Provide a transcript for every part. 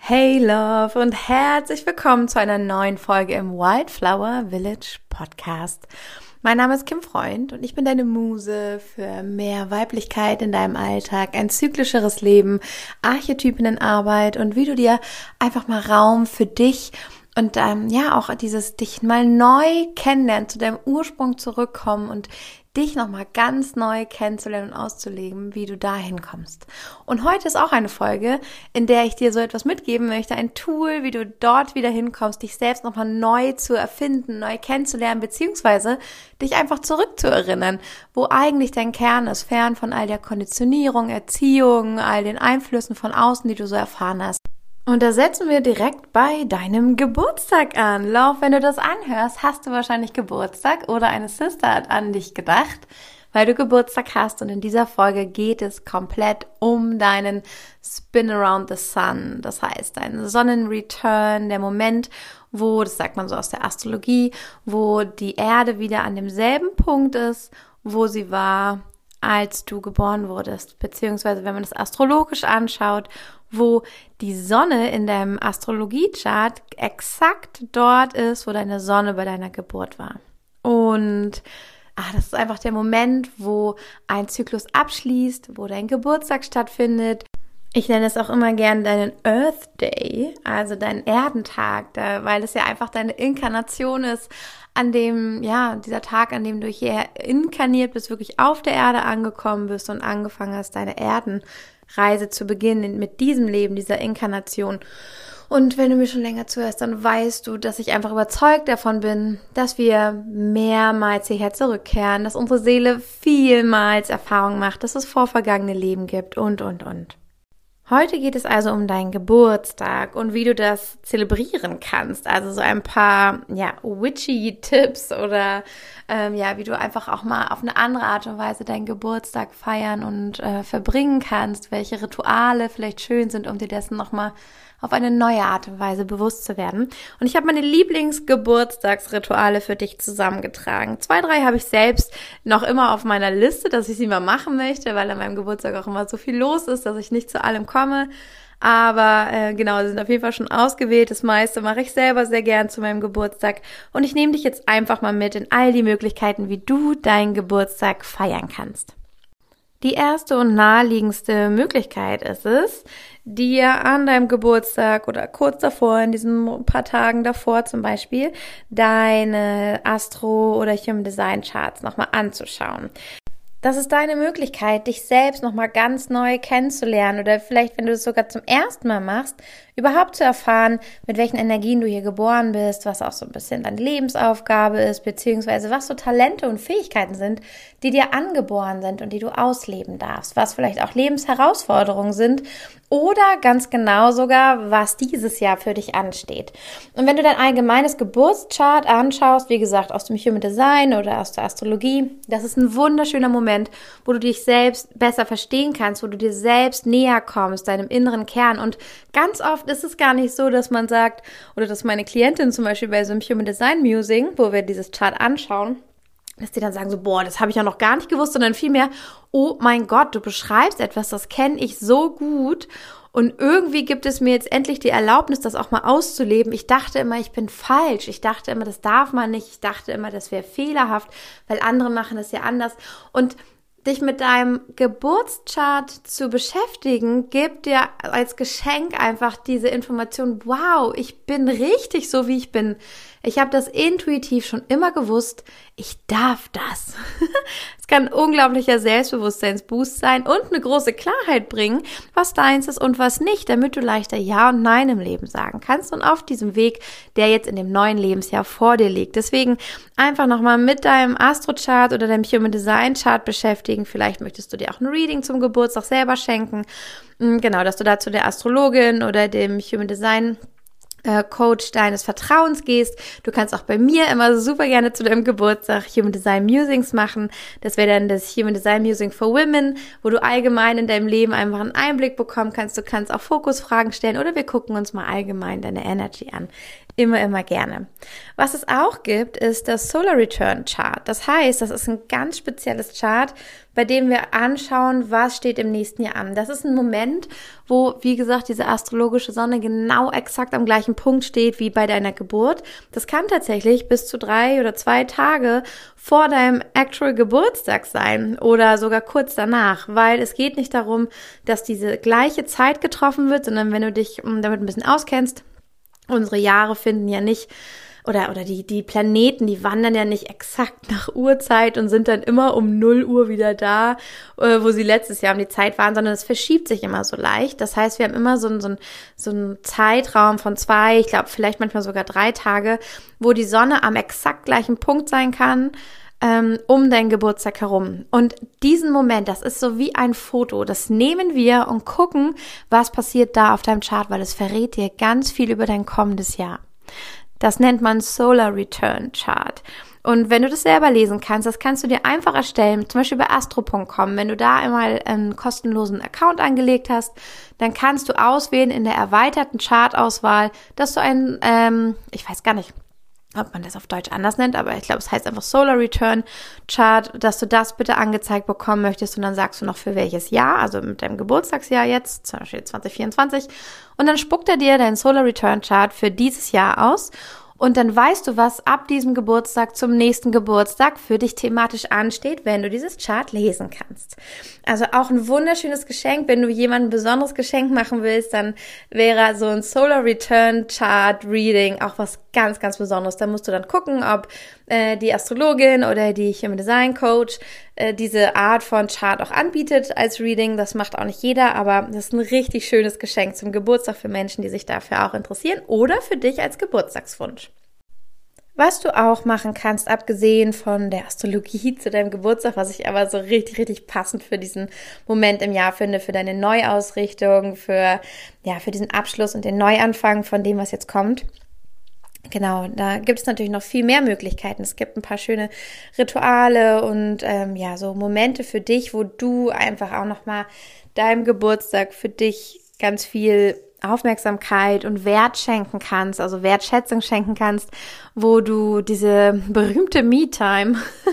Hey Love und herzlich willkommen zu einer neuen Folge im Wildflower Village Podcast. Mein Name ist Kim Freund und ich bin deine Muse für mehr Weiblichkeit in deinem Alltag, ein zyklischeres Leben, Archetypenarbeit und wie du dir einfach mal Raum für dich und auch dieses dich mal neu kennenlernen, zu deinem Ursprung zurückkommen und dich nochmal ganz neu kennenzulernen und auszuleben, wie du dahin kommst. Und heute ist auch eine Folge, in der ich dir so etwas mitgeben möchte, ein Tool, wie du dort wieder hinkommst, dich selbst nochmal neu zu erfinden, neu kennenzulernen, beziehungsweise dich einfach zurückzuerinnern, wo eigentlich dein Kern ist, fern von all der Konditionierung, Erziehung, all den Einflüssen von außen, die du so erfahren hast. Und da setzen wir direkt bei deinem Geburtstag an. Lauf, wenn du das anhörst, hast du wahrscheinlich Geburtstag oder eine Sister hat an dich gedacht, weil du Geburtstag hast. Und in dieser Folge geht es komplett um deinen Spin Around the Sun. Das heißt, deinen Sonnenreturn, der Moment, wo, das sagt man so aus der Astrologie, wo die Erde wieder an demselben Punkt ist, wo sie war, als du geboren wurdest. Beziehungsweise, wenn man das astrologisch anschaut, wo die Sonne in deinem Astrologiechart exakt dort ist, wo deine Sonne bei deiner Geburt war. Und das ist einfach der Moment, wo ein Zyklus abschließt, wo dein Geburtstag stattfindet. Ich nenne es auch immer gern deinen Earth Day, also deinen Erdentag, weil es ja einfach deine Inkarnation ist, an dem, dieser Tag, an dem du hier inkarniert bist, wirklich auf der Erde angekommen bist und angefangen hast, deine Erdenreise zu beginnen mit diesem Leben, dieser Inkarnation. Und wenn du mir schon länger zuhörst, dann weißt du, dass ich einfach überzeugt davon bin, dass wir mehrmals hierher zurückkehren, dass unsere Seele vielmals Erfahrung macht, dass es vorvergangene Leben gibt und. Heute geht es also um deinen Geburtstag und wie du das zelebrieren kannst. Also so ein paar, witchy Tipps oder wie du einfach auch mal auf eine andere Art und Weise deinen Geburtstag feiern und verbringen kannst. Welche Rituale vielleicht schön sind, um dir dessen nochmal auf eine neue Art und Weise bewusst zu werden. Und ich habe meine Lieblingsgeburtstagsrituale für dich zusammengetragen. 2, 3 habe ich selbst noch immer auf meiner Liste, dass ich sie mal machen möchte, weil an meinem Geburtstag auch immer so viel los ist, dass ich nicht zu allem komme. Aber sie sind auf jeden Fall schon ausgewählt. Das meiste mache ich selber sehr gern zu meinem Geburtstag. Und ich nehme dich jetzt einfach mal mit in all die Möglichkeiten, wie du deinen Geburtstag feiern kannst. Die erste und naheliegendste Möglichkeit ist es, dir an deinem Geburtstag oder kurz davor, in diesen paar Tagen davor zum Beispiel, deine Astro- oder Human Design Charts nochmal anzuschauen. Das ist deine Möglichkeit, dich selbst nochmal ganz neu kennenzulernen oder vielleicht, wenn du es sogar zum ersten Mal machst, überhaupt zu erfahren, mit welchen Energien du hier geboren bist, was auch so ein bisschen deine Lebensaufgabe ist, beziehungsweise was so Talente und Fähigkeiten sind, die dir angeboren sind und die du ausleben darfst, was vielleicht auch Lebensherausforderungen sind oder ganz genau sogar, was dieses Jahr für dich ansteht. Und wenn du dein allgemeines Geburtschart anschaust, wie gesagt, aus dem Human Design oder aus der Astrologie, das ist ein wunderschöner Moment, wo du dich selbst besser verstehen kannst, wo du dir selbst näher kommst, deinem inneren Kern. Und ganz oft ist es gar nicht so, dass man sagt, oder dass meine Klientin zum Beispiel bei so einem Human Design Musing, wo wir dieses Chart anschauen, dass die dann sagen so, das habe ich ja noch gar nicht gewusst, sondern vielmehr, oh mein Gott, du beschreibst etwas, das kenne ich so gut und irgendwie gibt es mir jetzt endlich die Erlaubnis, das auch mal auszuleben. Ich dachte immer, ich bin falsch. Ich dachte immer, das darf man nicht. Ich dachte immer, das wäre fehlerhaft, weil andere machen das ja anders. Und dich mit deinem Geburtschart zu beschäftigen, gibt dir als Geschenk einfach diese Information, wow, ich bin richtig so, wie ich bin. Ich habe das intuitiv schon immer gewusst, ich darf das. Es kann ein unglaublicher Selbstbewusstseinsboost sein und eine große Klarheit bringen, was deins ist und was nicht, damit du leichter Ja und Nein im Leben sagen kannst und auf diesem Weg, der jetzt in dem neuen Lebensjahr vor dir liegt. Deswegen einfach nochmal mit deinem Astro-Chart oder deinem Human Design Chart beschäftigen. Vielleicht möchtest du dir auch ein Reading zum Geburtstag selber schenken. Genau, dass du da zu der Astrologin oder dem Human Design Coach deines Vertrauens gehst. Du kannst auch bei mir immer super gerne zu deinem Geburtstag Human Design Musings machen. Das wäre dann das Human Design Musing for Women, wo du allgemein in deinem Leben einfach einen Einblick bekommen kannst. Du kannst auch Fokusfragen stellen oder wir gucken uns mal allgemein deine Energy an. Immer gerne. Was es auch gibt, ist das Solar Return Chart. Das heißt, das ist ein ganz spezielles Chart, bei dem wir anschauen, was steht im nächsten Jahr an. Das ist ein Moment, wo, wie gesagt, diese astrologische Sonne genau exakt am gleichen Punkt steht wie bei deiner Geburt. Das kann tatsächlich bis zu 3 oder 2 Tage vor deinem actual Geburtstag sein oder sogar kurz danach, weil es geht nicht darum, dass diese gleiche Zeit getroffen wird, sondern wenn du dich damit ein bisschen auskennst, unsere Jahre finden ja nicht oder die Planeten, die wandern ja nicht exakt nach Uhrzeit und sind dann immer um 0 Uhr wieder da, wo sie letztes Jahr um die Zeit waren, sondern es verschiebt sich immer so leicht. Das heißt, wir haben immer so einen Zeitraum von 2, ich glaube vielleicht manchmal sogar 3 Tage, wo die Sonne am exakt gleichen Punkt sein kann, um deinen Geburtstag herum. Und diesen Moment, das ist so wie ein Foto, das nehmen wir und gucken, was passiert da auf deinem Chart, weil es verrät dir ganz viel über dein kommendes Jahr. Das nennt man Solar Return Chart. Und wenn du das selber lesen kannst, das kannst du dir einfach erstellen, zum Beispiel bei astro.com. Wenn du da einmal einen kostenlosen Account angelegt hast, dann kannst du auswählen in der erweiterten Chart-Auswahl, dass du ich weiß gar nicht, ob man das auf Deutsch anders nennt, aber ich glaube, es heißt einfach Solar Return Chart, dass du das bitte angezeigt bekommen möchtest und dann sagst du noch für welches Jahr, also mit deinem Geburtstagsjahr jetzt, zum Beispiel 2024, und dann spuckt er dir deinen Solar Return Chart für dieses Jahr aus. Und dann weißt du, was ab diesem Geburtstag zum nächsten Geburtstag für dich thematisch ansteht, wenn du dieses Chart lesen kannst. Also auch ein wunderschönes Geschenk. Wenn du jemandem ein besonderes Geschenk machen willst, dann wäre so ein Solar Return Chart Reading auch was ganz, ganz Besonderes. Da musst du dann gucken, ob die Astrologin oder die Human Design Coach diese Art von Chart auch anbietet als Reading. Das macht auch nicht jeder, aber das ist ein richtig schönes Geschenk zum Geburtstag für Menschen, die sich dafür auch interessieren oder für dich als Geburtstagswunsch. Was du auch machen kannst, abgesehen von der Astrologie zu deinem Geburtstag, was ich aber so richtig, richtig passend für diesen Moment im Jahr finde, für deine Neuausrichtung, für diesen Abschluss und den Neuanfang von dem, was jetzt kommt. Genau, da gibt es natürlich noch viel mehr Möglichkeiten. Es gibt ein paar schöne Rituale und so Momente für dich, wo du einfach auch nochmal deinem Geburtstag für dich ganz viel Aufmerksamkeit und Wert schenken kannst, also Wertschätzung schenken kannst, wo du diese berühmte Me-Time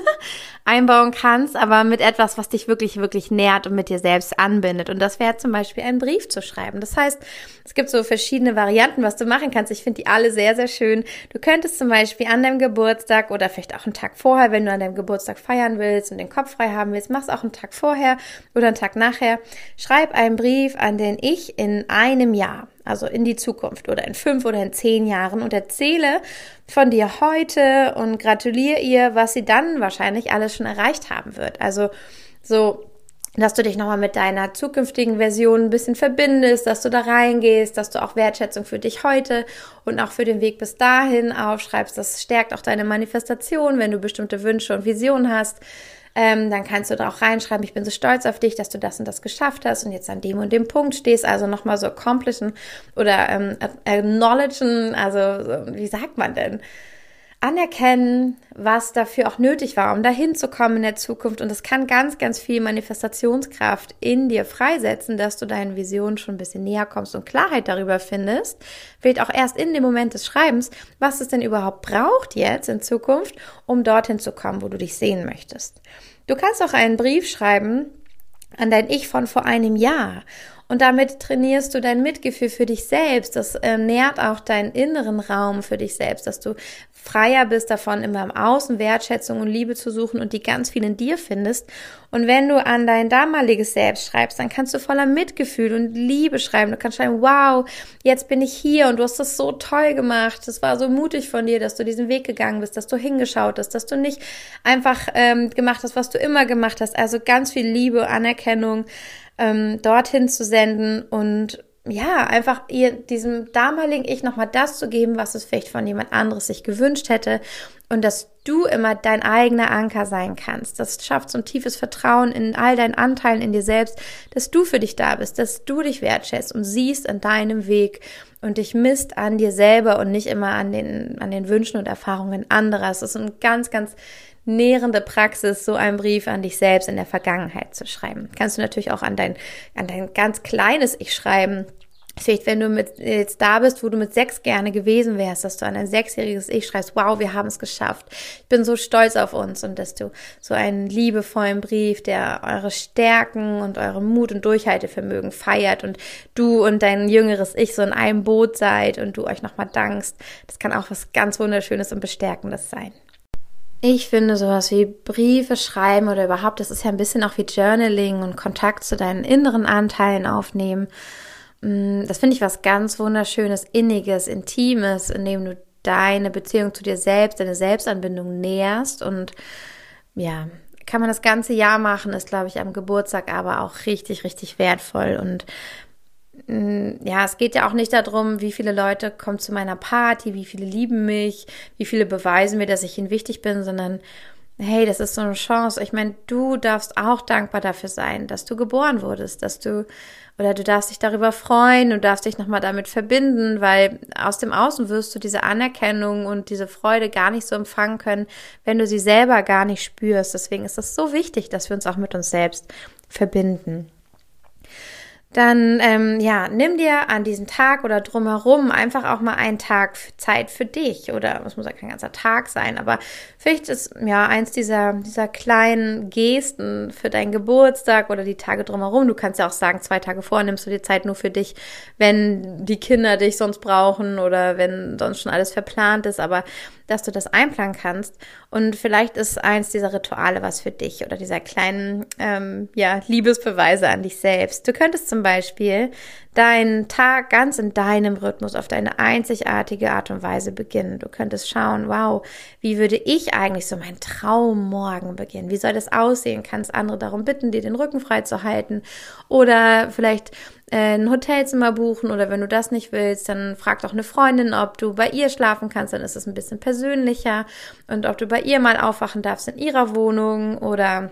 einbauen kannst, aber mit etwas, was dich wirklich, wirklich nährt und mit dir selbst anbindet. Und das wäre zum Beispiel einen Brief zu schreiben. Das heißt, es gibt so verschiedene Varianten, was du machen kannst. Ich finde die alle sehr, sehr schön. Du könntest zum Beispiel an deinem Geburtstag oder vielleicht auch einen Tag vorher, wenn du an deinem Geburtstag feiern willst und den Kopf frei haben willst, mach's auch einen Tag vorher oder einen Tag nachher. Schreib einen Brief an den Ich in einem Jahr, also in die Zukunft oder in 5 oder in 10 Jahren und erzähle von dir heute und gratuliere ihr, was sie dann wahrscheinlich alles schon erreicht haben wird. Also so, dass du dich nochmal mit deiner zukünftigen Version ein bisschen verbindest, dass du da reingehst, dass du auch Wertschätzung für dich heute und auch für den Weg bis dahin aufschreibst. Das stärkt auch deine Manifestation, wenn du bestimmte Wünsche und Visionen hast. Dann kannst du da auch reinschreiben, ich bin so stolz auf dich, dass du das und das geschafft hast und jetzt an dem und dem Punkt stehst, also nochmal so accomplishen oder acknowledgen, also wie sagt man denn? Anerkennen, was dafür auch nötig war, um dahin zu kommen in der Zukunft. Und das kann ganz, ganz viel Manifestationskraft in dir freisetzen, dass du deinen Visionen schon ein bisschen näher kommst und Klarheit darüber findest, vielleicht auch erst in dem Moment des Schreibens, was es denn überhaupt braucht jetzt in Zukunft, um dorthin zu kommen, wo du dich sehen möchtest. Du kannst auch einen Brief schreiben an dein Ich von vor einem Jahr. Und damit trainierst du dein Mitgefühl für dich selbst. Das nährt auch deinen inneren Raum für dich selbst, dass du freier bist davon, immer im Außen Wertschätzung und Liebe zu suchen und die ganz viel in dir findest. Und wenn du an dein damaliges Selbst schreibst, dann kannst du voller Mitgefühl und Liebe schreiben. Du kannst schreiben, wow, jetzt bin ich hier und du hast das so toll gemacht. Das war so mutig von dir, dass du diesen Weg gegangen bist, dass du hingeschaut hast, dass du nicht einfach gemacht hast, was du immer gemacht hast. Also ganz viel Liebe, Anerkennung, dorthin zu senden und ja, einfach diesem damaligen Ich nochmal das zu geben, was es vielleicht von jemand anderes sich gewünscht hätte und dass du immer dein eigener Anker sein kannst. Das schafft so ein tiefes Vertrauen in all deinen Anteilen in dir selbst, dass du für dich da bist, dass du dich wertschätzt und siehst an deinem Weg und dich misst an dir selber und nicht immer an den Wünschen und Erfahrungen anderer. Es ist ein ganz, ganz nährende Praxis, so einen Brief an dich selbst in der Vergangenheit zu schreiben. Kannst du natürlich auch an dein ganz kleines Ich schreiben, Vielleicht, wenn du jetzt da bist, wo du mit 6 gerne gewesen wärst, dass du an ein 6-jähriges Ich schreibst, wow, wir haben es geschafft. Ich bin so stolz auf uns, und dass du so einen liebevollen Brief, der eure Stärken und euren Mut und Durchhaltevermögen feiert und du und dein jüngeres Ich so in einem Boot seid und du euch nochmal dankst. Das kann auch was ganz Wunderschönes und Bestärkendes sein. Ich finde sowas wie Briefe schreiben oder überhaupt, das ist ja ein bisschen auch wie Journaling und Kontakt zu deinen inneren Anteilen aufnehmen. Das finde ich was ganz Wunderschönes, Inniges, Intimes, in dem du deine Beziehung zu dir selbst, deine Selbstanbindung näherst. Und ja, kann man das ganze Jahr machen, ist, glaube ich, am Geburtstag aber auch richtig, richtig wertvoll. Und ja, es geht ja auch nicht darum, wie viele Leute kommen zu meiner Party, wie viele lieben mich, wie viele beweisen mir, dass ich ihnen wichtig bin, sondern hey, das ist so eine Chance. Ich meine, du darfst auch dankbar dafür sein, dass du geboren wurdest, oder du darfst dich darüber freuen, du darfst dich nochmal damit verbinden, weil aus dem Außen wirst du diese Anerkennung und diese Freude gar nicht so empfangen können, wenn du sie selber gar nicht spürst. Deswegen ist es so wichtig, dass wir uns auch mit uns selbst verbinden. Dann, nimm dir an diesem Tag oder drumherum einfach auch mal einen Tag Zeit für dich, oder es muss ja kein ganzer Tag sein, aber vielleicht ist ja eins dieser kleinen Gesten für deinen Geburtstag oder die Tage drumherum. Du kannst ja auch sagen, 2 Tage vorher nimmst du dir Zeit nur für dich, wenn die Kinder dich sonst brauchen oder wenn sonst schon alles verplant ist, aber dass du das einplanen kannst. Und vielleicht ist eins dieser Rituale was für dich oder dieser kleinen Liebesbeweise an dich selbst. Du könntest zum Beispiel deinen Tag ganz in deinem Rhythmus auf deine einzigartige Art und Weise beginnen. Du könntest schauen, wow, wie würde ich eigentlich so meinen Traummorgen beginnen? Wie soll das aussehen? Kannst andere darum bitten, dir den Rücken frei zu halten, oder vielleicht ein Hotelzimmer buchen, oder wenn du das nicht willst, dann frag doch eine Freundin, ob du bei ihr schlafen kannst, dann ist es ein bisschen persönlicher, und ob du bei ihr mal aufwachen darfst in ihrer Wohnung, oder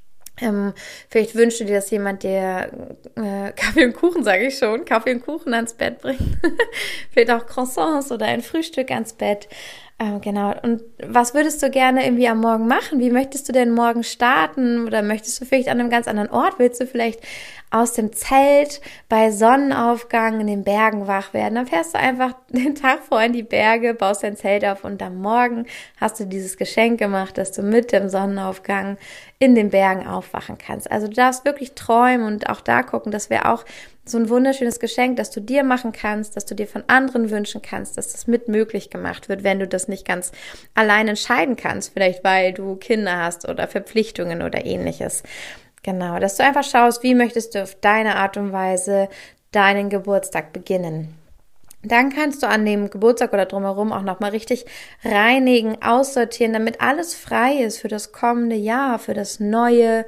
vielleicht wünschst du dir, dass jemand dir Kaffee und Kuchen, sage ich schon, Kaffee und Kuchen ans Bett bringt. Vielleicht auch Croissants oder ein Frühstück ans Bett. Genau. Und was würdest du gerne irgendwie am Morgen machen? Wie möchtest du denn morgen starten? Oder möchtest du vielleicht an einem ganz anderen Ort? Willst du vielleicht aus dem Zelt bei Sonnenaufgang in den Bergen wach werden? Dann fährst du einfach den Tag vorher in die Berge, baust dein Zelt auf, und am Morgen hast du dieses Geschenk gemacht, dass du mit dem Sonnenaufgang in den Bergen aufwachen kannst. Also du darfst wirklich träumen und auch da gucken, das wäre auch so ein wunderschönes Geschenk, das du dir machen kannst, das du dir von anderen wünschen kannst, dass das mit möglich gemacht wird, wenn du das nicht ganz allein entscheiden kannst, vielleicht weil du Kinder hast oder Verpflichtungen oder ähnliches. Genau, dass du einfach schaust, wie möchtest du auf deine Art und Weise deinen Geburtstag beginnen. Dann kannst du an dem Geburtstag oder drumherum auch nochmal richtig reinigen, aussortieren, damit alles frei ist für das kommende Jahr, für das neue.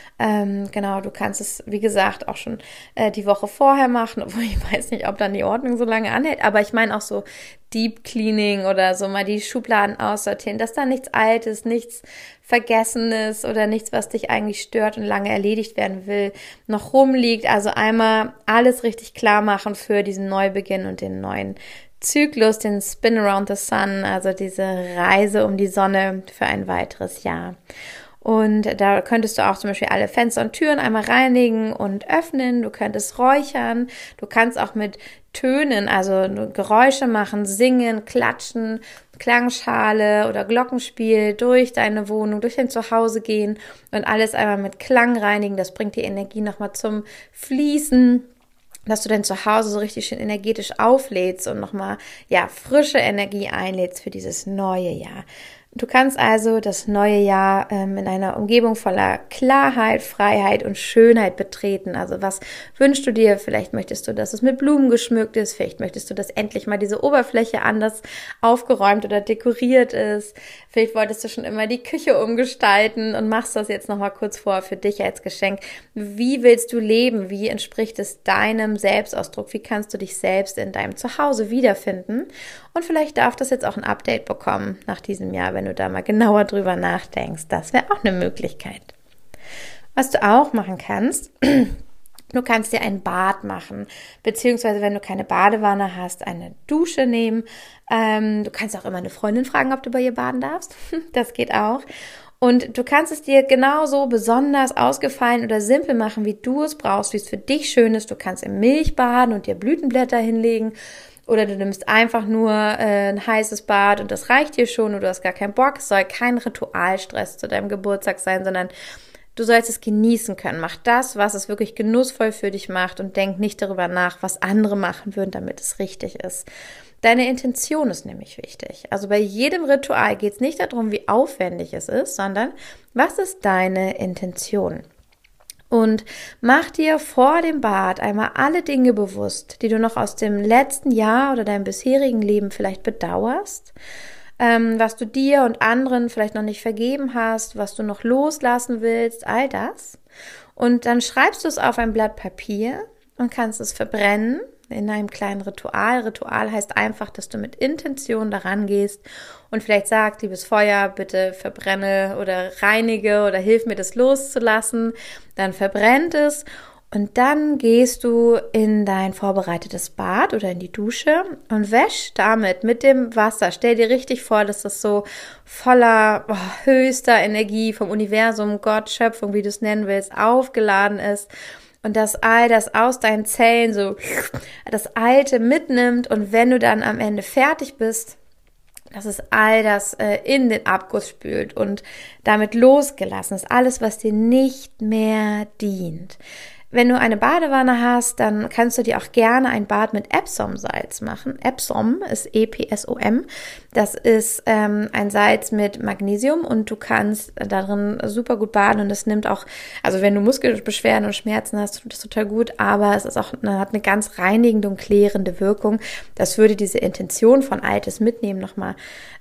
Genau, du kannst es, wie gesagt, auch schon die Woche vorher machen, obwohl ich weiß nicht, ob dann die Ordnung so lange anhält, aber ich meine auch so Deep Cleaning oder so mal die Schubladen aussortieren, dass da nichts Altes, nichts Vergessenes oder nichts, was dich eigentlich stört und lange erledigt werden will, noch rumliegt. Also einmal alles richtig klar machen für diesen Neubeginn und den neuen Zyklus, den Spin Around the Sun, also diese Reise um die Sonne für ein weiteres Jahr. Und da könntest du auch zum Beispiel alle Fenster und Türen einmal reinigen und öffnen. Du könntest räuchern. Du kannst auch mit Tönen, also Geräusche machen, singen, klatschen, Klangschale oder Glockenspiel durch deine Wohnung, durch dein Zuhause gehen und alles einmal mit Klang reinigen. Das bringt die Energie nochmal zum Fließen, dass du dein Zuhause so richtig schön energetisch auflädst und nochmal, frische Energie einlädst für dieses neue Jahr. Du kannst also das neue Jahr in einer Umgebung voller Klarheit, Freiheit und Schönheit betreten. Also was wünschst du dir? Vielleicht möchtest du, dass es mit Blumen geschmückt ist. Vielleicht möchtest du, dass endlich mal diese Oberfläche anders aufgeräumt oder dekoriert ist. Vielleicht wolltest du schon immer die Küche umgestalten und machst das jetzt nochmal kurz vor für dich als Geschenk. Wie willst du leben? Wie entspricht es deinem Selbstausdruck? Wie kannst du dich selbst in deinem Zuhause wiederfinden? Und vielleicht darf das jetzt auch ein Update bekommen nach diesem Jahr, wenn du da mal genauer drüber nachdenkst. Das wäre auch eine Möglichkeit. Was du auch machen kannst, du kannst dir ein Bad machen, beziehungsweise wenn du keine Badewanne hast, eine Dusche nehmen. Du kannst auch immer eine Freundin fragen, ob du bei ihr baden darfst. Das geht auch. Und du kannst es dir genauso besonders ausgefallen oder simpel machen, wie du es brauchst, wie es für dich schön ist. Du kannst im Milch baden und dir Blütenblätter hinlegen. Oder du nimmst einfach nur ein heißes Bad und das reicht dir schon, oder du hast gar keinen Bock. Es soll kein Ritualstress zu deinem Geburtstag sein, sondern du sollst es genießen können. Mach das, was es wirklich genussvoll für dich macht, und denk nicht darüber nach, was andere machen würden, damit es richtig ist. Deine Intention ist nämlich wichtig. Also bei jedem Ritual geht es nicht darum, wie aufwendig es ist, sondern was ist deine Intention? Und mach dir vor dem Bad einmal alle Dinge bewusst, die du noch aus dem letzten Jahr oder deinem bisherigen Leben vielleicht bedauerst, was du dir und anderen vielleicht noch nicht vergeben hast, was du noch loslassen willst, all das. Und dann schreibst du es auf ein Blatt Papier und kannst es verbrennen in einem kleinen Ritual. Ritual heißt einfach, dass du mit Intention daran gehst und vielleicht sagst, liebes Feuer, bitte verbrenne oder reinige oder hilf mir, das loszulassen. Dann verbrennt es. Und dann gehst du in dein vorbereitetes Bad oder in die Dusche und wäsch damit mit dem Wasser. Stell dir richtig vor, dass das so voller höchster Energie vom Universum, Gott, Schöpfung, wie du es nennen willst, aufgeladen ist. Und dass all das aus deinen Zellen so das Alte mitnimmt. Und wenn du dann am Ende fertig bist, dass es all das in den Abguss spült und damit losgelassen ist. Alles, was dir nicht mehr dient. Wenn du eine Badewanne hast, dann kannst du dir auch gerne ein Bad mit Epsom-Salz machen. Epsom ist E-P-S-O-M. Das ist ein Salz mit Magnesium und du kannst darin super gut baden, und das nimmt auch, also wenn du Muskelbeschwerden und Schmerzen hast, tut das total gut, aber es ist auch, hat eine ganz reinigende und klärende Wirkung. Das würde diese Intention von Altes mitnehmen nochmal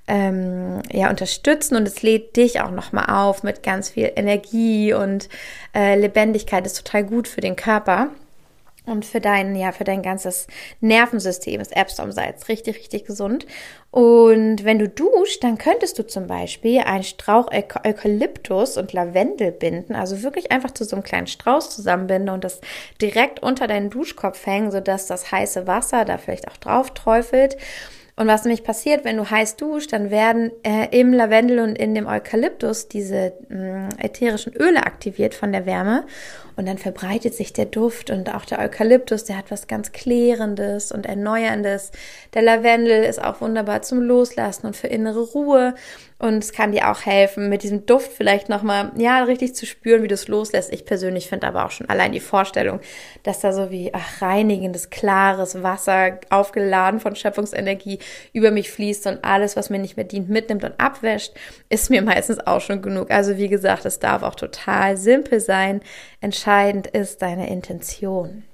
unterstützen, und es lädt dich auch nochmal auf mit ganz viel Energie und Lebendigkeit. Ist total gut für den Körper und für dein ganzes Nervensystem ist Epsom-Salz richtig, richtig gesund. Und wenn du duschst, dann könntest du zum Beispiel einen Strauch Eukalyptus und Lavendel binden, also wirklich einfach zu so einem kleinen Strauß zusammenbinden und das direkt unter deinen Duschkopf hängen, sodass das heiße Wasser da vielleicht auch drauf träufelt. Und was nämlich passiert, wenn du heiß duschst, dann werden im Lavendel und in dem Eukalyptus diese ätherischen Öle aktiviert von der Wärme, und dann verbreitet sich der Duft, und auch der Eukalyptus, der hat was ganz Klärendes und Erneuerndes. Der Lavendel ist auch wunderbar zum Loslassen und für innere Ruhe, und es kann dir auch helfen, mit diesem Duft vielleicht nochmal, richtig zu spüren, wie du es loslässt. Ich persönlich finde aber auch schon allein die Vorstellung, dass da so wie reinigendes, klares Wasser, aufgeladen von Schöpfungsenergie, über mich fließt und alles, was mir nicht mehr dient, mitnimmt und abwäscht, ist mir meistens auch schon genug. Also wie gesagt, es darf auch total simpel sein. Entscheidend ist deine Intention.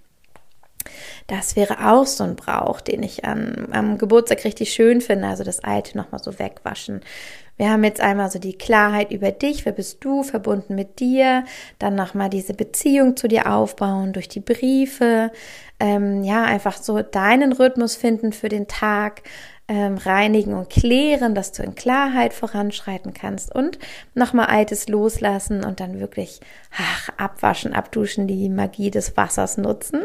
Das wäre auch so ein Brauch, den ich am Geburtstag richtig schön finde, also das Alte nochmal so wegwaschen. Wir haben jetzt einmal so die Klarheit über dich, wer bist du, verbunden mit dir, dann nochmal diese Beziehung zu dir aufbauen durch die Briefe, einfach so deinen Rhythmus finden für den Tag, reinigen und klären, dass du in Klarheit voranschreiten kannst, und nochmal Altes loslassen und dann wirklich abwaschen, abduschen, die Magie des Wassers nutzen.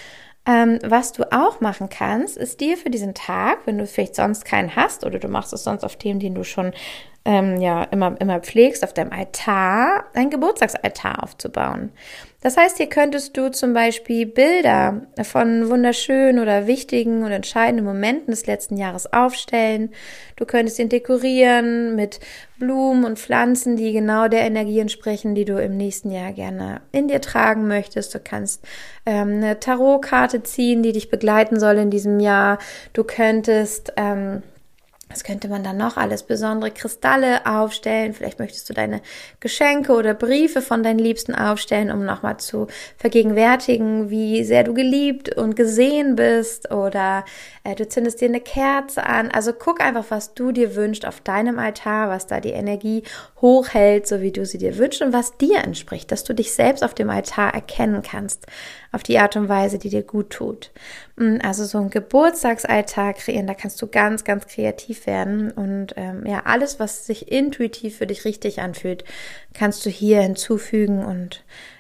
Was du auch machen kannst, ist dir für diesen Tag, wenn du vielleicht sonst keinen hast oder du machst es sonst auf Themen, den du schon immer pflegst, auf deinem Altar, einen Geburtstagsaltar aufzubauen. Das heißt, hier könntest du zum Beispiel Bilder von wunderschönen oder wichtigen und entscheidenden Momenten des letzten Jahres aufstellen. Du könntest ihn dekorieren mit Blumen und Pflanzen, die genau der Energie entsprechen, die du im nächsten Jahr gerne in dir tragen möchtest. Du kannst eine Tarotkarte ziehen, die dich begleiten soll in diesem Jahr. Du könntest was könnte man dann noch alles? Besondere Kristalle aufstellen. Vielleicht möchtest du deine Geschenke oder Briefe von deinen Liebsten aufstellen, um nochmal zu vergegenwärtigen, wie sehr du geliebt und gesehen bist. Oder du zündest dir eine Kerze an. Also guck einfach, was du dir wünschst auf deinem Altar, was da die Energie hochhält, so wie du sie dir wünschst und was dir entspricht, dass du dich selbst auf dem Altar erkennen kannst, auf die Art und Weise, die dir gut tut. Also so ein Geburtstagsaltar kreieren, da kannst du ganz, ganz kreativ werden, und alles, was sich intuitiv für dich richtig anfühlt, kannst du hier hinzufügen und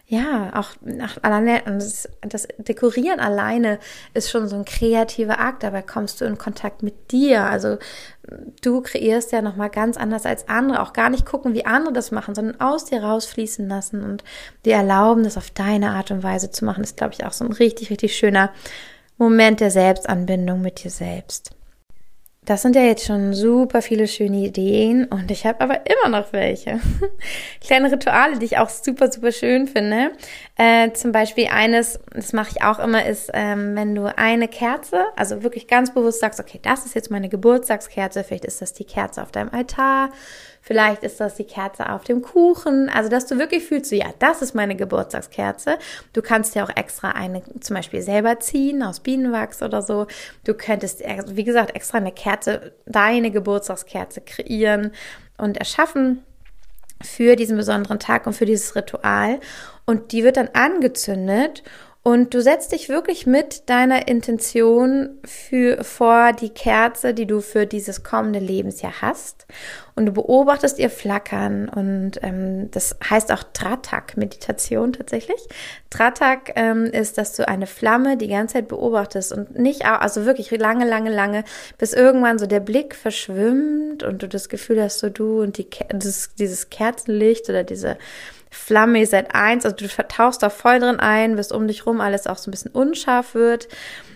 ja, auch alleine, das Dekorieren alleine ist schon so ein kreativer Akt, dabei kommst du in Kontakt mit dir. Also du kreierst ja nochmal ganz anders als andere, auch gar nicht gucken, wie andere das machen, sondern aus dir rausfließen lassen und dir erlauben, das auf deine Art und Weise zu machen. Das ist, glaube ich, auch so ein richtig, richtig schöner Moment der Selbstanbindung mit dir selbst. Das sind ja jetzt schon super viele schöne Ideen und ich habe aber immer noch welche. Kleine Rituale, die ich auch super, super schön finde. Zum Beispiel eines, das mache ich auch immer, ist, wenn du eine Kerze, also wirklich ganz bewusst sagst, okay, das ist jetzt meine Geburtstagskerze, vielleicht ist das die Kerze auf deinem Altar, vielleicht ist das die Kerze auf dem Kuchen, also dass du wirklich fühlst, so, ja, das ist meine Geburtstagskerze. Du kannst ja auch extra eine zum Beispiel selber ziehen aus Bienenwachs oder so. Du könntest, wie gesagt, extra eine Kerze, deine Geburtstagskerze kreieren und erschaffen für diesen besonderen Tag und für dieses Ritual. Und die wird dann angezündet. Und du setzt dich wirklich mit deiner Intention vor die Kerze, die du für dieses kommende Lebensjahr hast. Und du beobachtest ihr Flackern. Und das heißt auch Tratak-Meditation tatsächlich. Tratak ist, dass du eine Flamme die ganze Zeit beobachtest und nicht, also wirklich lange, lange, lange, bis irgendwann so der Blick verschwimmt und du das Gefühl hast, so du und dieses Kerzenlicht oder diese Flamme, ihr seid eins, also du vertauchst da voll drin ein, bis um dich rum alles auch so ein bisschen unscharf wird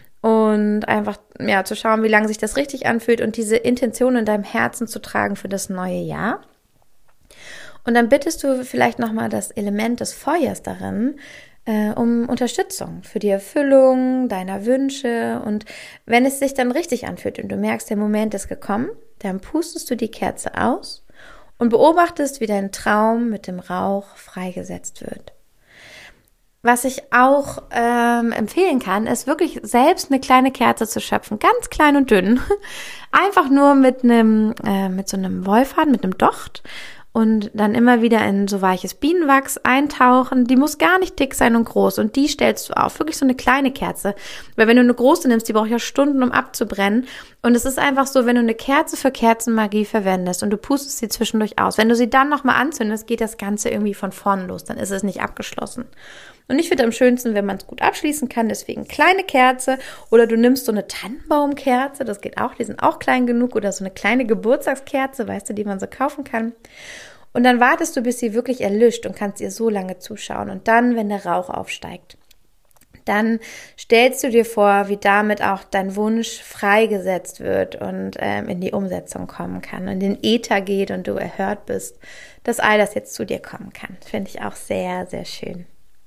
und einfach, ja, zu schauen, wie lange sich das richtig anfühlt und diese Intention in deinem Herzen zu tragen für das neue Jahr. Und dann bittest du vielleicht nochmal das Element des Feuers darin, um Unterstützung für die Erfüllung deiner Wünsche und wenn es sich dann richtig anfühlt und du merkst, der Moment ist gekommen, dann pustest du die Kerze aus und beobachtest, wie dein Traum mit dem Rauch freigesetzt wird. Was ich auch empfehlen kann, ist wirklich selbst eine kleine Kerze zu schöpfen, ganz klein und dünn, einfach nur mit so einem Wollfaden, mit einem Docht und dann immer wieder in so weiches Bienenwachs eintauchen. Die muss gar nicht dick sein und groß und die stellst du auf. Wirklich so eine kleine Kerze. Weil wenn du eine große nimmst, die braucht ja Stunden, um abzubrennen. Und es ist einfach so, wenn du eine Kerze für Kerzenmagie verwendest und du pustest sie zwischendurch aus, wenn du sie dann nochmal anzündest, geht das Ganze irgendwie von vorne los. Dann ist es nicht abgeschlossen. Und ich finde am schönsten, wenn man es gut abschließen kann, deswegen kleine Kerze oder du nimmst so eine Tannenbaumkerze, das geht auch, die sind auch klein genug oder so eine kleine Geburtstagskerze, weißt du, die man so kaufen kann. Und dann wartest du, bis sie wirklich erlischt und kannst ihr so lange zuschauen. Und dann, wenn der Rauch aufsteigt, dann stellst du dir vor, wie damit auch dein Wunsch freigesetzt wird und in die Umsetzung kommen kann und in den Äther geht und du erhört bist, dass all das jetzt zu dir kommen kann. Das finde ich auch sehr, sehr schön.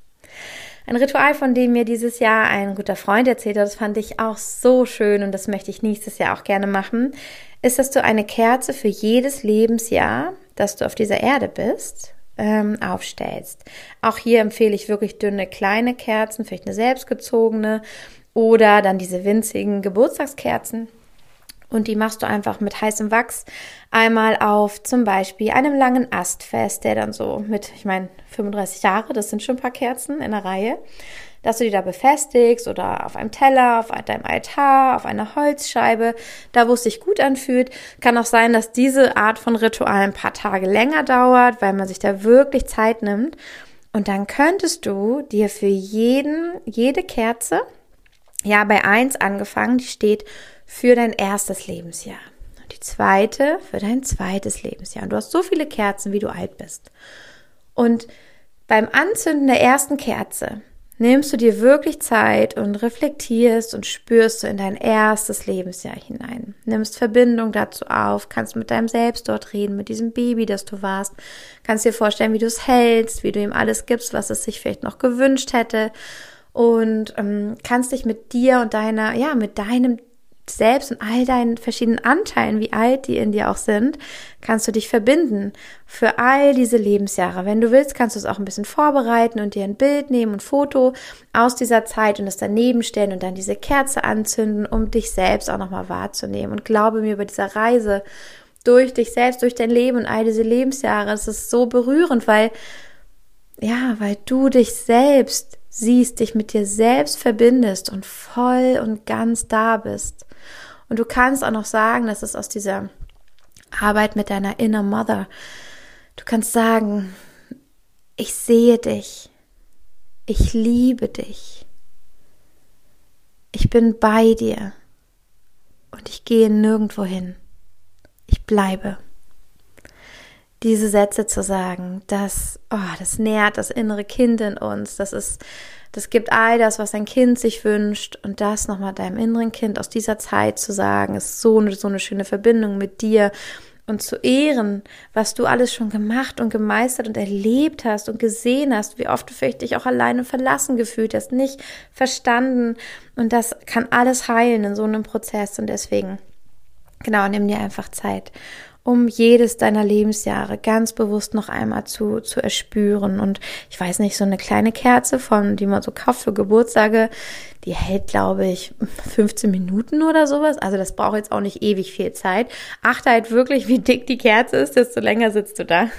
Ein Ritual, von dem mir dieses Jahr ein guter Freund erzählt hat, das fand ich auch so schön und das möchte ich nächstes Jahr auch gerne machen, ist, dass du eine Kerze für jedes Lebensjahr, das du auf dieser Erde bist, aufstellst. Auch hier empfehle ich wirklich dünne, kleine Kerzen, vielleicht eine selbstgezogene oder dann diese winzigen Geburtstagskerzen. Und die machst du einfach mit heißem Wachs einmal auf zum Beispiel einem langen Ast fest, der dann so mit, 35 Jahre, das sind schon ein paar Kerzen in der Reihe, dass du die da befestigst oder auf einem Teller, auf deinem Altar, auf einer Holzscheibe, da wo es sich gut anfühlt. Kann auch sein, dass diese Art von Ritual ein paar Tage länger dauert, weil man sich da wirklich Zeit nimmt. Und dann könntest du dir für jede Kerze, ja bei 1 angefangen, die steht für dein erstes Lebensjahr. Und die zweite für dein zweites Lebensjahr. Und du hast so viele Kerzen, wie du alt bist. Und beim Anzünden der ersten Kerze nimmst du dir wirklich Zeit und reflektierst und spürst du in dein erstes Lebensjahr hinein. Nimmst Verbindung dazu auf, kannst mit deinem Selbst dort reden, mit diesem Baby, das du warst. Kannst dir vorstellen, wie du es hältst, wie du ihm alles gibst, was es sich vielleicht noch gewünscht hätte. Und kannst dich mit dir und mit deinem Selbst und all deinen verschiedenen Anteilen, wie alt die in dir auch sind, kannst du dich verbinden für all diese Lebensjahre. Wenn du willst, kannst du es auch ein bisschen vorbereiten und dir ein Bild nehmen, ein Foto aus dieser Zeit und es daneben stellen und dann diese Kerze anzünden, um dich selbst auch nochmal wahrzunehmen. Und glaube mir, bei dieser Reise durch dich selbst, durch dein Leben und all diese Lebensjahre, es ist so berührend, weil du dich selbst siehst, dich mit dir selbst verbindest und voll und ganz da bist. Und du kannst auch noch sagen, das ist aus dieser Arbeit mit deiner Inner Mother. Du kannst sagen, ich sehe dich. ich liebe dich. Ich bin bei dir und ich gehe nirgendwo hin. Ich bleibe. Diese Sätze zu sagen, das nährt das innere Kind in uns. Das gibt all das, was ein Kind sich wünscht, und das nochmal deinem inneren Kind aus dieser Zeit zu sagen, ist so eine schöne Verbindung mit dir. Und zu ehren, was du alles schon gemacht und gemeistert und erlebt hast und gesehen hast, wie oft du vielleicht dich auch alleine verlassen gefühlt hast, nicht verstanden. Und das kann alles heilen in so einem Prozess. Und deswegen, genau, nimm dir einfach Zeit, um jedes deiner Lebensjahre ganz bewusst noch einmal zu erspüren. Und ich weiß nicht, so eine kleine Kerze die man so kauft für Geburtstage, die hält, glaube ich, 15 Minuten oder sowas. Also das braucht jetzt auch nicht ewig viel Zeit. Achte halt wirklich, wie dick die Kerze ist, desto länger sitzt du da.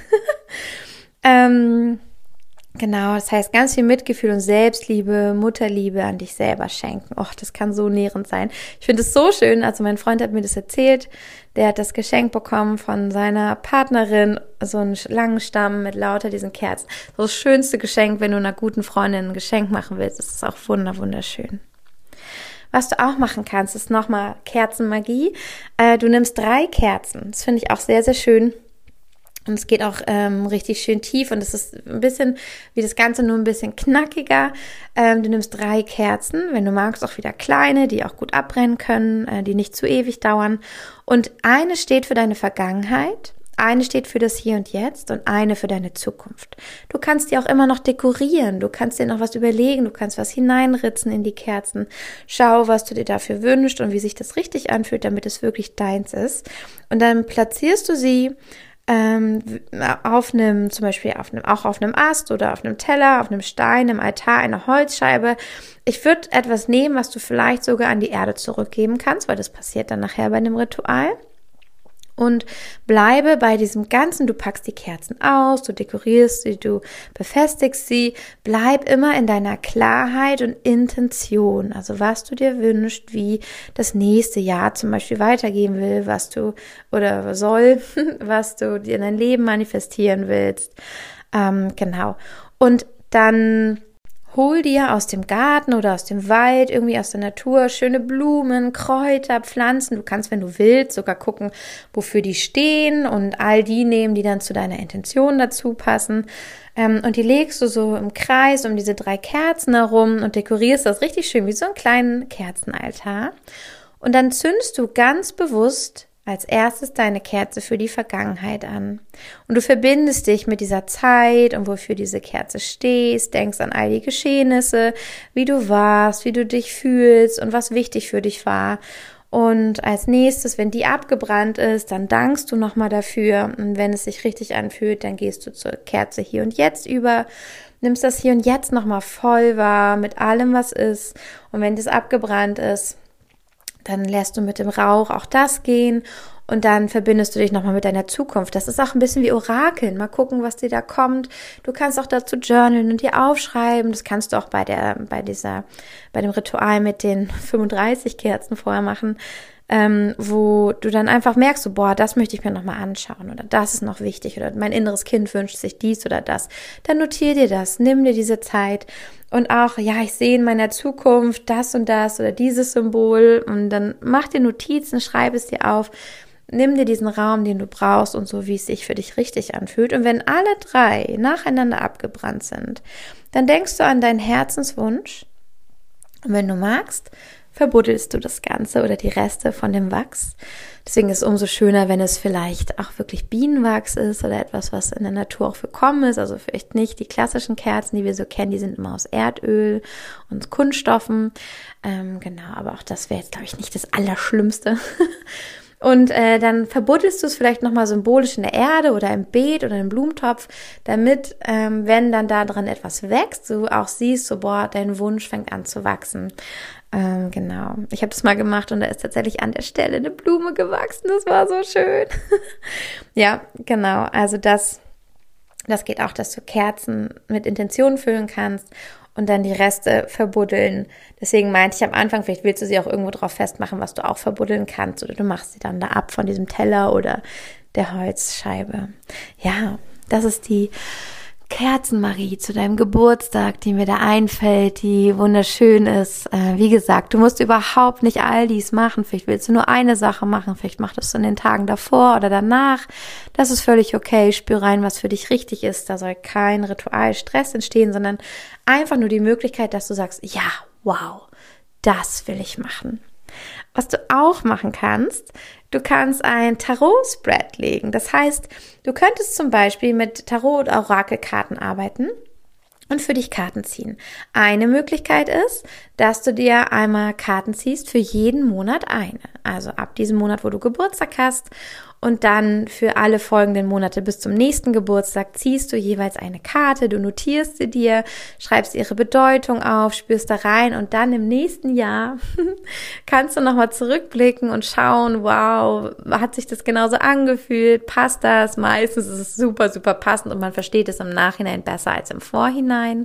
Genau, das heißt, ganz viel Mitgefühl und Selbstliebe, Mutterliebe an dich selber schenken. Och, das kann so nährend sein. Ich finde es so schön, also mein Freund hat mir das erzählt, der hat das Geschenk bekommen von seiner Partnerin, so einen langen Stamm mit lauter diesen Kerzen. So das schönste Geschenk, wenn du einer guten Freundin ein Geschenk machen willst, das ist auch wunderschön. Was du auch machen kannst, ist nochmal Kerzenmagie. Du nimmst 3 Kerzen, das finde ich auch sehr, sehr schön. Und es geht auch richtig schön tief, und es ist ein bisschen wie das Ganze, nur ein bisschen knackiger. Du nimmst 3 Kerzen, wenn du magst, auch wieder kleine, die auch gut abbrennen können, die nicht zu ewig dauern. Und eine steht für deine Vergangenheit, eine steht für das Hier und Jetzt und eine für deine Zukunft. Du kannst die auch immer noch dekorieren, du kannst dir noch was überlegen, du kannst was hineinritzen in die Kerzen. Schau, was du dir dafür wünschst und wie sich das richtig anfühlt, damit es wirklich deins ist. Und dann platzierst du sie auf einem Ast oder auf einem Teller, auf einem Stein, im Altar, einer Holzscheibe. Ich würde etwas nehmen, was du vielleicht sogar an die Erde zurückgeben kannst, weil das passiert dann nachher bei dem Ritual. Und bleibe bei diesem Ganzen, du packst die Kerzen aus, du dekorierst sie, du befestigst sie, bleib immer in deiner Klarheit und Intention, also was du dir wünschst, wie das nächste Jahr zum Beispiel weitergehen will, was du dir in dein Leben manifestieren willst, genau. Und dann hol dir aus dem Garten oder aus dem Wald, irgendwie aus der Natur, schöne Blumen, Kräuter, Pflanzen. Du kannst, wenn du willst, sogar gucken, wofür die stehen, und all die nehmen, die dann zu deiner Intention dazu passen. Und die legst du so im Kreis um diese 3 Kerzen herum und dekorierst das richtig schön wie so einen kleinen Kerzenaltar. Und dann zündest du ganz bewusst als erstes deine Kerze für die Vergangenheit an. Und du verbindest dich mit dieser Zeit und wofür diese Kerze stehst, denkst an all die Geschehnisse, wie du warst, wie du dich fühlst und was wichtig für dich war. Und als nächstes, wenn die abgebrannt ist, dann dankst du nochmal dafür. Und wenn es sich richtig anfühlt, dann gehst du zur Kerze Hier und Jetzt über, nimmst das Hier und Jetzt nochmal voll wahr mit allem, was ist. Und wenn das abgebrannt ist, dann lässt du mit dem Rauch auch das gehen, und dann verbindest du dich nochmal mit deiner Zukunft. Das ist auch ein bisschen wie Orakeln. Mal gucken, was dir da kommt. Du kannst auch dazu journalen und dir aufschreiben. Das kannst du auch bei dem Ritual mit den 35 Kerzen vorher machen, wo du dann einfach merkst, so, boah, das möchte ich mir nochmal anschauen, oder das ist noch wichtig, oder mein inneres Kind wünscht sich dies oder das. Dann notier dir das, nimm dir diese Zeit, und auch, ja, ich sehe in meiner Zukunft das und das oder dieses Symbol, und dann mach dir Notizen, schreib es dir auf, nimm dir diesen Raum, den du brauchst, und so, wie es sich für dich richtig anfühlt. Und wenn alle 3 nacheinander abgebrannt sind, dann denkst du an deinen Herzenswunsch, und wenn du magst, verbuddelst du das Ganze oder die Reste von dem Wachs. Deswegen ist es umso schöner, wenn es vielleicht auch wirklich Bienenwachs ist oder etwas, was in der Natur auch willkommen ist. Also vielleicht nicht die klassischen Kerzen, die wir so kennen, die sind immer aus Erdöl und Kunststoffen. Genau, aber auch das wäre jetzt, glaube ich, nicht das Allerschlimmste. Und dann verbuddelst du es vielleicht nochmal symbolisch in der Erde oder im Beet oder im Blumentopf, damit, wenn dann da dran etwas wächst, du auch siehst, so, boah, dein Wunsch fängt an zu wachsen. Genau. Ich habe das mal gemacht, und da ist tatsächlich an der Stelle eine Blume gewachsen. Das war so schön. Ja, genau. Also das geht auch, dass du Kerzen mit Intention füllen kannst und dann die Reste verbuddeln. Deswegen meinte ich am Anfang, vielleicht willst du sie auch irgendwo drauf festmachen, was du auch verbuddeln kannst, oder du machst sie dann da ab von diesem Teller oder der Holzscheibe. Ja, das ist die Kerzenmarie zu deinem Geburtstag, die mir da einfällt, die wunderschön ist. Wie gesagt, du musst überhaupt nicht all dies machen. Vielleicht willst du nur eine Sache machen. Vielleicht machst du es in den Tagen davor oder danach. Das ist völlig okay. Spür rein, was für dich richtig ist. Da soll kein Ritualstress entstehen, sondern einfach nur die Möglichkeit, dass du sagst, ja, wow, das will ich machen. Was du auch machen kannst, du kannst ein Tarot-Spread legen. Das heißt, du könntest zum Beispiel mit Tarot- oder Orakelkarten arbeiten und für dich Karten ziehen. Eine Möglichkeit ist, dass du dir einmal Karten ziehst für jeden Monat eine. Also ab diesem Monat, wo du Geburtstag hast, und dann für alle folgenden Monate bis zum nächsten Geburtstag ziehst du jeweils eine Karte, du notierst sie dir, schreibst ihre Bedeutung auf, spürst da rein und dann im nächsten Jahr kannst du nochmal zurückblicken und schauen, wow, hat sich das genauso angefühlt, passt das? Meistens ist es super, super passend und man versteht es im Nachhinein besser als im Vorhinein.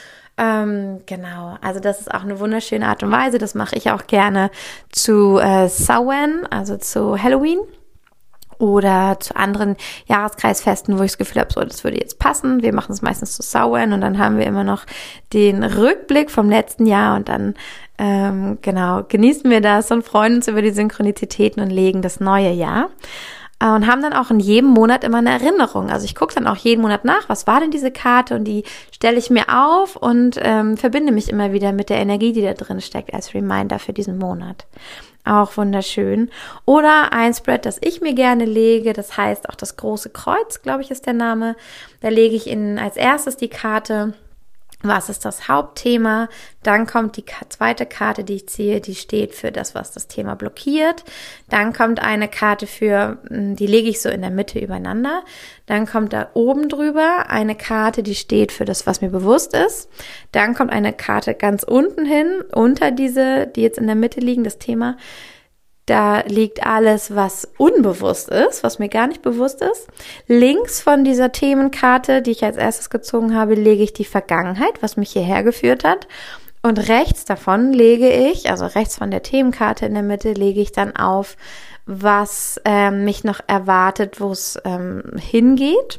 Genau, also das ist auch eine wunderschöne Art und Weise, das mache ich auch gerne zu Samhain, also zu Halloween. Oder zu anderen Jahreskreisfesten, wo ich das Gefühl habe, so, das würde jetzt passen. Wir machen es meistens zu Samhain und dann haben wir immer noch den Rückblick vom letzten Jahr und dann, genau, genießen wir das und freuen uns über die Synchronizitäten und legen das neue Jahr. Und haben dann auch in jedem Monat immer eine Erinnerung. Also ich gucke dann auch jeden Monat nach, was war denn diese Karte und die stelle ich mir auf und verbinde mich immer wieder mit der Energie, die da drin steckt, als Reminder für diesen Monat. Auch wunderschön. Oder ein Spread, das ich mir gerne lege, das heißt auch das große Kreuz, glaube ich, ist der Name. Da lege ich als erstes die Karte, was ist das Hauptthema? Dann kommt die zweite Karte, die ich ziehe, die steht für das, was das Thema blockiert. Dann kommt eine Karte die lege ich so in der Mitte übereinander. Dann kommt da oben drüber eine Karte, die steht für das, was mir bewusst ist. Dann kommt eine Karte ganz unten hin, unter diese, die jetzt in der Mitte liegen, das Thema. Da liegt alles, was unbewusst ist, was mir gar nicht bewusst ist. Links von dieser Themenkarte, die ich als erstes gezogen habe, lege ich die Vergangenheit, was mich hierher geführt hat. Und rechts davon also rechts von der Themenkarte in der Mitte, lege ich dann auf, was mich noch erwartet, wo es hingeht.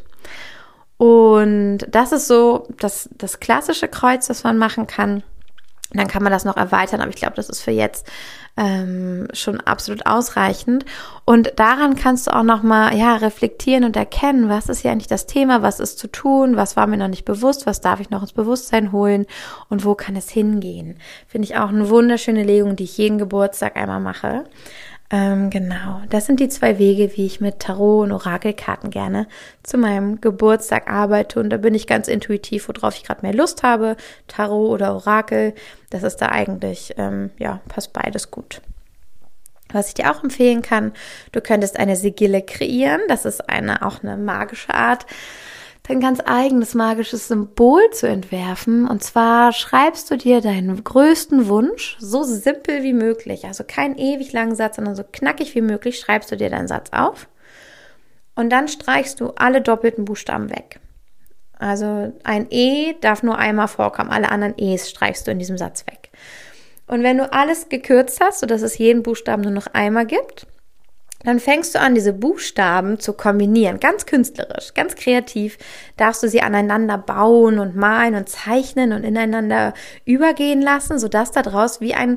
Und das ist so das klassische Kreuz, das man machen kann. Dann kann man das noch erweitern, aber ich glaube, das ist für jetzt schon absolut ausreichend. Und daran kannst du auch nochmal reflektieren und erkennen, was ist hier eigentlich das Thema, was ist zu tun, was war mir noch nicht bewusst, was darf ich noch ins Bewusstsein holen und wo kann es hingehen. Finde ich auch eine wunderschöne Legung, die ich jeden Geburtstag einmal mache. Genau, das sind die 2 Wege, wie ich mit Tarot- und Orakelkarten gerne zu meinem Geburtstag arbeite. Und da bin ich ganz intuitiv, worauf ich gerade mehr Lust habe. Tarot oder Orakel, das ist da eigentlich, passt beides gut. Was ich dir auch empfehlen kann, du könntest eine Sigille kreieren. Das ist auch eine magische Art, dein ganz eigenes magisches Symbol zu entwerfen. Und zwar schreibst du dir deinen größten Wunsch so simpel wie möglich, also kein ewig langen Satz, sondern so knackig wie möglich, schreibst du dir deinen Satz auf und dann streichst du alle doppelten Buchstaben weg. Also ein E darf nur einmal vorkommen, alle anderen E's streichst du in diesem Satz weg. Und wenn du alles gekürzt hast, sodass es jeden Buchstaben nur noch einmal gibt, dann fängst du an, diese Buchstaben zu kombinieren, ganz künstlerisch, ganz kreativ, darfst du sie aneinander bauen und malen und zeichnen und ineinander übergehen lassen, sodass daraus wie eine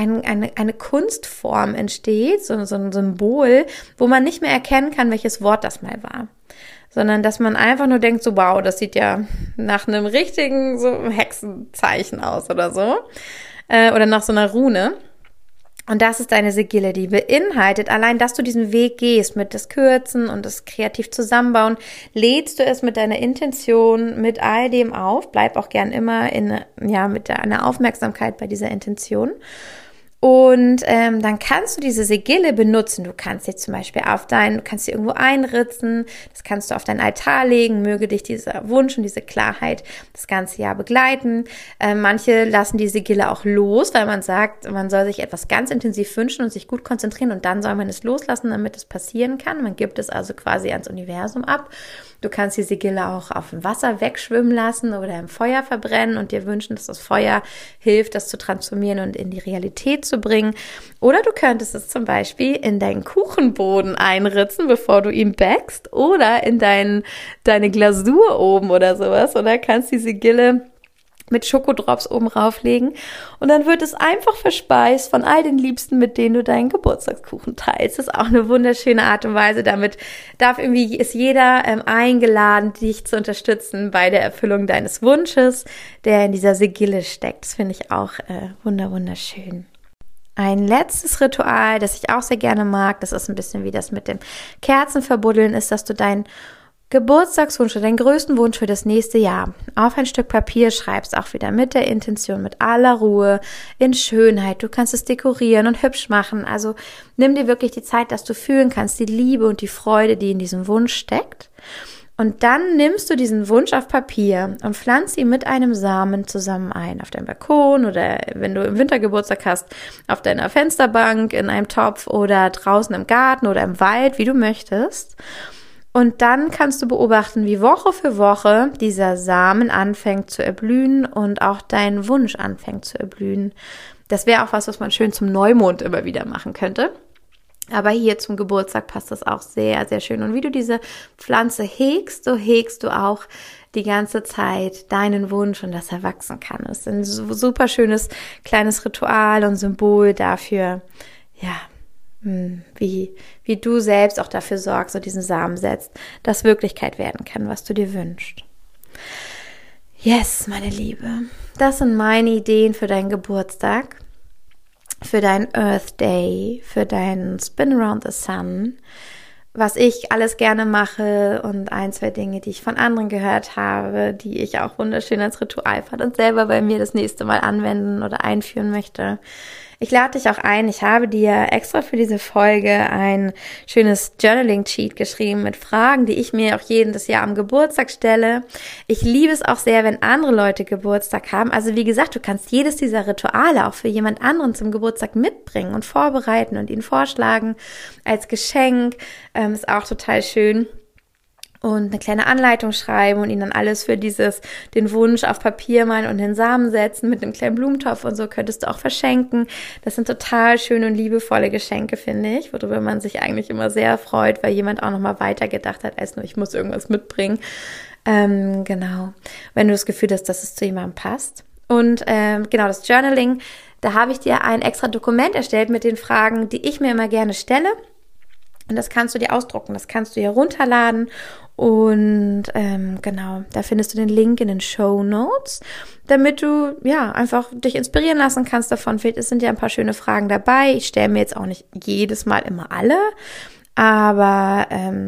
Kunstform entsteht, so ein Symbol, wo man nicht mehr erkennen kann, welches Wort das mal war, sondern dass man einfach nur denkt, so wow, das sieht ja nach einem richtigen so Hexenzeichen aus oder so, oder nach so einer Rune. Und das ist deine Sigille, die beinhaltet, allein, dass du diesen Weg gehst mit das Kürzen und das kreativ zusammenbauen, lädst du es mit deiner Intention, mit all dem auf, bleib auch gern immer mit deiner Aufmerksamkeit bei dieser Intention. Und dann kannst du diese Sigille benutzen. Du kannst sie zum Beispiel du kannst sie irgendwo einritzen, das kannst du auf deinen Altar legen, möge dich dieser Wunsch und diese Klarheit das ganze Jahr begleiten. Manche lassen die Sigille auch los, weil man sagt, man soll sich etwas ganz intensiv wünschen und sich gut konzentrieren und dann soll man es loslassen, damit es passieren kann. Man gibt es also quasi ans Universum ab. Du kannst die Sigille auch auf dem Wasser wegschwimmen lassen oder im Feuer verbrennen und dir wünschen, dass das Feuer hilft, das zu transformieren und in die Realität anzubringen. Oder du könntest es zum Beispiel in deinen Kuchenboden einritzen, bevor du ihn backst, oder in deine Glasur oben oder sowas. Und dann kannst du die Sigille mit Schokodrops oben rauflegen und dann wird es einfach verspeist von all den Liebsten, mit denen du deinen Geburtstagskuchen teilst. Das ist auch eine wunderschöne Art und Weise. Damit ist jeder eingeladen, dich zu unterstützen bei der Erfüllung deines Wunsches, der in dieser Sigille steckt. Das finde ich auch wunderschön. Ein letztes Ritual, das ich auch sehr gerne mag, das ist ein bisschen wie das mit dem Kerzenverbuddeln, ist, dass du deinen Geburtstagswunsch oder deinen größten Wunsch für das nächste Jahr auf ein Stück Papier schreibst, auch wieder mit der Intention, mit aller Ruhe, in Schönheit. Du kannst es dekorieren und hübsch machen. Also nimm dir wirklich die Zeit, dass du fühlen kannst, die Liebe und die Freude, die in diesem Wunsch steckt. Und dann nimmst du diesen Wunsch auf Papier und pflanzt ihn mit einem Samen zusammen ein. Auf deinem Balkon oder wenn du im Winter Geburtstag hast, auf deiner Fensterbank, in einem Topf oder draußen im Garten oder im Wald, wie du möchtest. Und dann kannst du beobachten, wie Woche für Woche dieser Samen anfängt zu erblühen und auch dein Wunsch anfängt zu erblühen. Das wäre auch was man schön zum Neumond immer wieder machen könnte. Aber hier zum Geburtstag passt das auch sehr, sehr schön. Und wie du diese Pflanze hegst, so hegst du auch die ganze Zeit deinen Wunsch und dass er wachsen kann. Das ist ein super schönes kleines Ritual und Symbol dafür, ja, wie du selbst auch dafür sorgst und diesen Samen setzt, dass Wirklichkeit werden kann, was du dir wünschst. Yes, meine Liebe, das sind meine Ideen für deinen Geburtstag, für deinen Earth Day, für deinen Spin Around the Sun, was ich alles gerne mache und 1, 2 Dinge, die ich von anderen gehört habe, die ich auch wunderschön als Ritual fand und selber bei mir das nächste Mal anwenden oder einführen möchte. Ich lade dich auch ein, ich habe dir extra für diese Folge ein schönes Journaling-Cheat geschrieben mit Fragen, die ich mir auch jedes Jahr am Geburtstag stelle. Ich liebe es auch sehr, wenn andere Leute Geburtstag haben. Also wie gesagt, du kannst jedes dieser Rituale auch für jemand anderen zum Geburtstag mitbringen und vorbereiten und ihn vorschlagen als Geschenk. Ist auch total schön. Und eine kleine Anleitung schreiben und ihnen dann alles für den Wunsch auf Papier malen und den Samen setzen mit einem kleinen Blumentopf und so könntest du auch verschenken. Das sind total schöne und liebevolle Geschenke, finde ich, worüber man sich eigentlich immer sehr freut, weil jemand auch nochmal weitergedacht hat, als nur ich muss irgendwas mitbringen. Genau, wenn du das Gefühl hast, dass es zu jemandem passt. Und genau, das Journaling, da habe ich dir ein extra Dokument erstellt mit den Fragen, die ich mir immer gerne stelle. Und das kannst du dir ausdrucken, das kannst du hier runterladen und genau, da findest du den Link in den Shownotes, damit du ja einfach dich inspirieren lassen kannst davon. Es sind ja ein paar schöne Fragen dabei. Ich stelle mir jetzt auch nicht jedes Mal immer alle, aber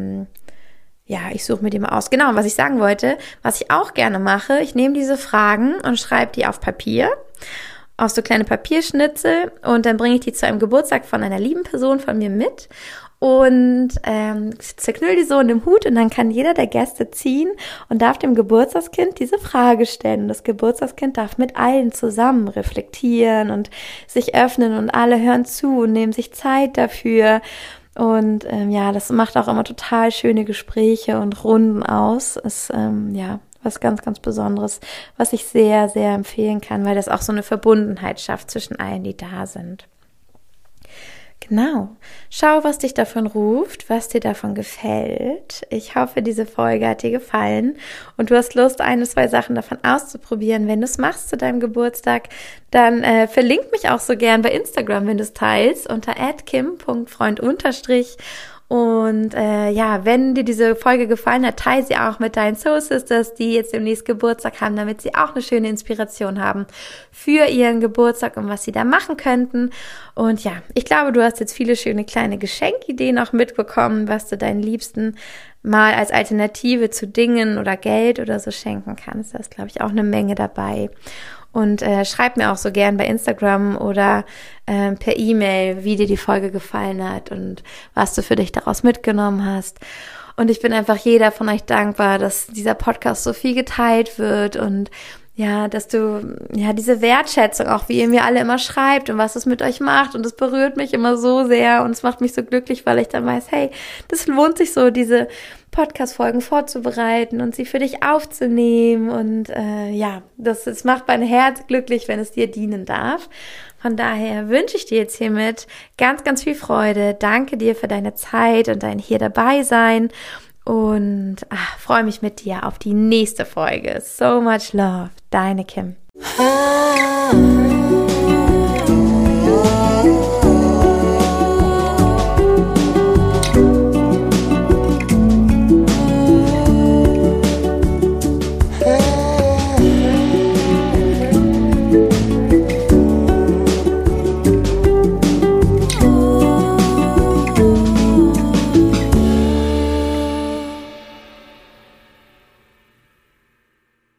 ja, ich suche mir die mal aus. Genau, und was ich sagen wollte, was ich auch gerne mache, ich nehme diese Fragen und schreibe die auf Papier, auf so kleine Papierschnitzel und dann bringe ich die zu einem Geburtstag von einer lieben Person von mir mit. Und zerknüll die so in dem Hut und dann kann jeder der Gäste ziehen und darf dem Geburtstagskind diese Frage stellen. Und das Geburtstagskind darf mit allen zusammen reflektieren und sich öffnen und alle hören zu und nehmen sich Zeit dafür. Und ja, das macht auch immer total schöne Gespräche und Runden aus. Ist ja was ganz, ganz Besonderes, was ich sehr, sehr empfehlen kann, weil das auch so eine Verbundenheit schafft zwischen allen, die da sind. Genau. Schau, was dich davon ruft, was dir davon gefällt. Ich hoffe, diese Folge hat dir gefallen und du hast Lust, 1, 2 Sachen davon auszuprobieren. Wenn du es machst zu deinem Geburtstag, dann verlink mich auch so gern bei Instagram, wenn du es teilst, unter @kim.freund_. Und ja, wenn dir diese Folge gefallen hat, teile sie auch mit deinen Soul Sisters, die jetzt demnächst Geburtstag haben, damit sie auch eine schöne Inspiration haben für ihren Geburtstag und was sie da machen könnten. Und ja, ich glaube, du hast jetzt viele schöne kleine Geschenkideen auch mitbekommen, was du deinen Liebsten mal als Alternative zu Dingen oder Geld oder so schenken kannst. Da ist, glaube ich, auch eine Menge dabei. Und schreib mir auch so gern bei Instagram oder per E-Mail, wie dir die Folge gefallen hat und was du für dich daraus mitgenommen hast. Und ich bin einfach jeder von euch dankbar, dass dieser Podcast so viel geteilt wird und ja, dass du ja diese Wertschätzung auch, wie ihr mir alle immer schreibt und was es mit euch macht, und es berührt mich immer so sehr und es macht mich so glücklich, weil ich dann weiß, hey, das lohnt sich so, diese Podcast-Folgen vorzubereiten und sie für dich aufzunehmen und ja, das macht mein Herz glücklich, wenn es dir dienen darf. Von daher wünsche ich dir jetzt hiermit ganz, ganz viel Freude. Danke dir für deine Zeit und dein hier dabei sein und freue mich mit dir auf die nächste Folge. So much love, deine Kim.